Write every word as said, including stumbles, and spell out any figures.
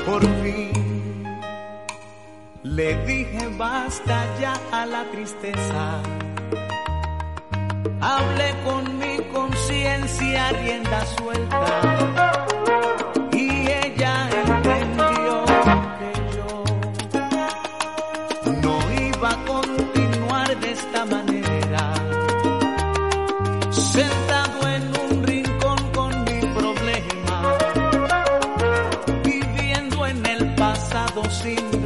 Por fin le dije basta ya a la tristeza. Hablé con mi conciencia rienda suelta y ella entendió que yo no iba a continuar de esta manera, sentado en un rincón con mi problema, viviendo en el pasado sin